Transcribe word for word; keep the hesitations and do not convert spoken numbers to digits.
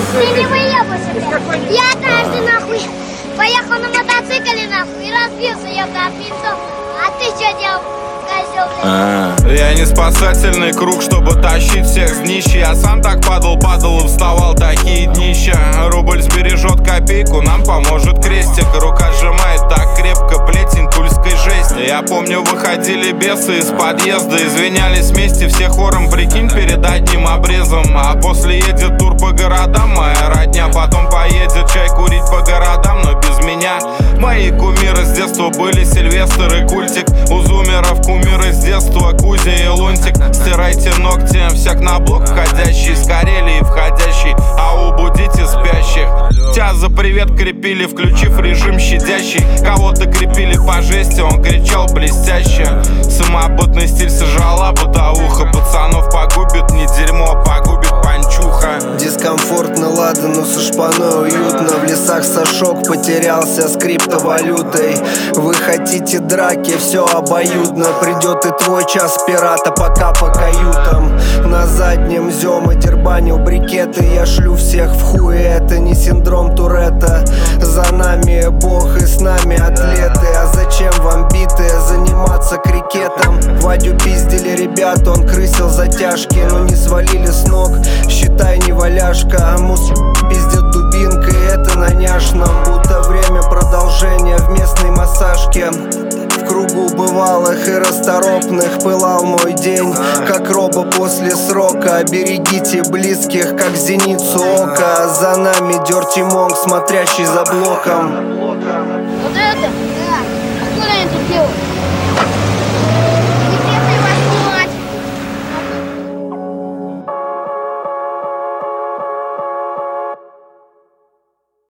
Ты не выебывайся. Я однажды нахуй поехал на мотоцикле нахуй и разбился я об винтом. А ты что делал? А, я не спасательный круг, чтобы тащить всех с днища. Я сам так падал, падал и вставал, такие днища. Рубль сбережет копейку, нам поможет крестик. Рука сжимает так крепко плетень тульской жести. Я помню, выходили бесы из подъезда, извинялись вместе все хором, прикинь, перед одним обрезом. А после едет тур по городам моя родня, потом поедет чай курить по городам, но без меня. Мои кумиры с детства были Сильвестр и Культик. У зумеров кумиры с детства Кузя и Лунтик. Стирайте ногти, всяк на блок входящий, с Карелии входящий, а убудите спящих. Тебя за привет крепили, включив режим щадящий. Кого-то крепили по жести, он кричал блестяще. Самобытный стиль сожрала бытовуха. Пацанов погубит не дерьмо, погубит панчуха. Дискомфортно, ладно, но со шпаной уютно. В лесах сошок, потерялся с криптовалютой. Вы хотите драки, все обоюдно. Придет и твой час пирата, пока по каютам. На заднем зема дербанил брикеты. Я шлю всех в хуй, это не синдром Туретта. За нами бог и с нами атлеты. А зачем вам битые заниматься крикетом? Вадю пиздили ребята, он крысил затяжки, но не свалили с ног, считай не валяшка. Мус пиздит дубинкой, это на няшном. Будто время продолжения в местной массажке. В кругу бывалых и расторопных пылал мой день, как роба после срока. Берегите близких, как зеницу ока. За нами Dirty Monk, смотрящий за блоком. Вот это? Да. Откуда они тут делают?